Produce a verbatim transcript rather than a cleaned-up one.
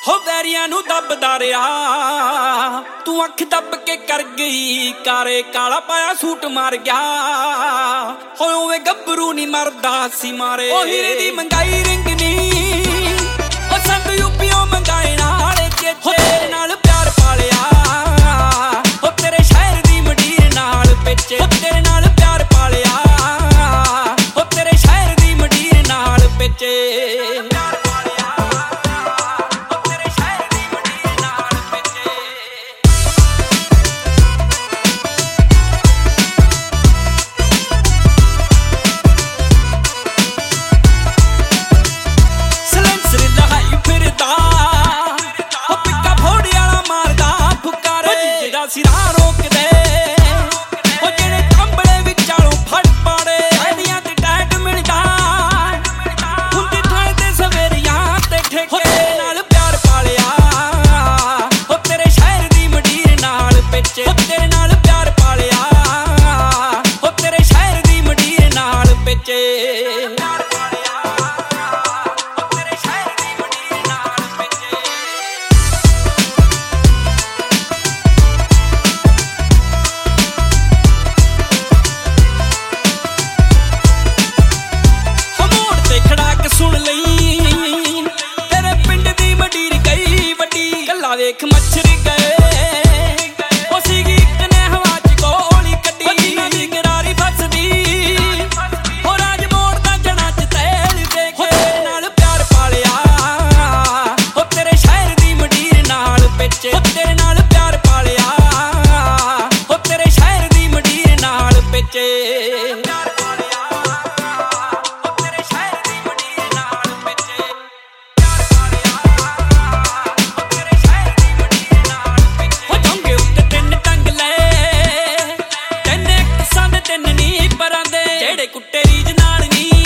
ਹੋ ਵੈਰੀਆਂ ਨੂੰ ਦੱਬਦਾ ਰਿਹਾ ਤੂੰ ਅੱਖ ਦੱਬ ਕੇ ਕਰ ਗਈ ਕਾਰੇ ਕਾਲਾ ਪਾਇਆ ਸੂਟ ਮਾਰ ਗਿਆ ਹੋਏ ਓਏ ਗੱਭਰੂ ਨੀ ਮਰਦਾ ਸੀ ਮਾਰੇ ਉਹ ਹੀਰੇ ਦੀ ਮੰਗਾਈ ਰਿੰਗ ਨੀ ਉਹ ਸੰਗ ਯੂਪੀਓ ਮੰਗਾਏ ਨਾਲੇ ਚੇਤੇ ਤੇਰੇ ਨਾਲ ਪਿਆਰ ਪਾਲਿਆ ਉਹ ਤੇਰੇ ਸ਼ਹਿਰ ਦੀ ਮੰਡੀਰ ਨਾਲ ਪਿੱਛੇ ਤੇਰੇ ਨਾਲ ਪਿਆਰ ਪਾਲਿਆ ਉਹ ਤੇਰੇ ਸ਼ਹਿਰ ਦੀ ਮੰਡੀਰ ਨਾਲ ਪਿੱਛੇ ਸਿਰਾਂ ਰੋਕਦੇ ਉਹ ਜਿਹੜੇ ਕੰਬਲੇ ਵਿਚਾਲੋਂ ਫੜ ਪਾੜੇ ਐਡੀਆਂ ਤੇ ਟੈਟ ਮਿਲਦਾ ਹੁੰਦੀ ਥਾਂ ਤੇ ਸਵੇਰੀਆਂ ਤੇ ਠੇਕੇ ਨਾਲ ਪਿਆਰ ਪਾਲਿਆ ਉਹ ਤੇਰੇ ਸ਼ਹਿਰ ਦੀ ਮੰਡੀਰ ਨਾਲ ਪਿੱਛੇ ਤੇਰੇ ਨਾਲ ਪਿਆਰ ਪਾਲਿਆ ਉਹ ਤੇਰੇ ਸ਼ਹਿਰ ਦੀ ਮੰਡੀਰ ਨਾਲ ਪਿੱਛੇ ਸੁਣ ਲਈ ਤੇਰੇ ਪਿੰਡ ਦੀ ਮੰਡੀਰ ਗਈ ਵੱਡੀ ਗੱਲਾਂ ਵੇਖ ਮੱਛਰ ਗਏ ਉਹ ਸੀਗੀ ਇੱਕ ਨੇ ਹਵਾ ਚ ਗੋਲੀ ਕੱਢੀ ਜਿਨ੍ਹਾਂ ਦੀ ਗਰਾਰੀ ਫਸਦੀ ਹੋ ਰਾਜ ਮੋੜ ਦਾ ਜਣਾ ਚ ਤੇਲ ਵੇਖ ਤੇਰੇ ਨਾਲ ਪਿਆਰ ਪਾਲਿਆ ਉਹ ਤੇਰੇ ਸ਼ਹਿਰ ਦੀ ਮੰਡੀਰ ਨਾਲ ਪਿੱਛੇ ਤੇਰੇ ਨਾਲ ਪਿਆਰ ਪਾਲਿਆ ਉਹ ਤੇਰੇ ਸ਼ਹਿਰ ਦੀ ਮੰਡੀਰ ਨਾਲ ਪਿੱਛੇ ਕੁੱਟੇ ਰੀਜ ਨਾਲ ਨੀ